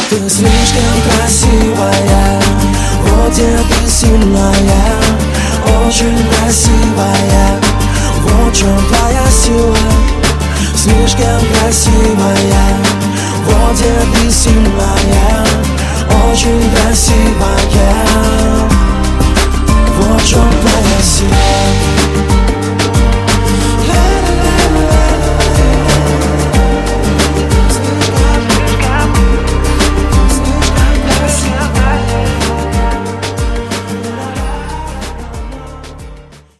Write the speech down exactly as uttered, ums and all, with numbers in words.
Ты слишком красивая, вот где ты сильная, очень красивая, вот в чем твоя сила. Слишком красивая, вот где ты сильная, очень красивая.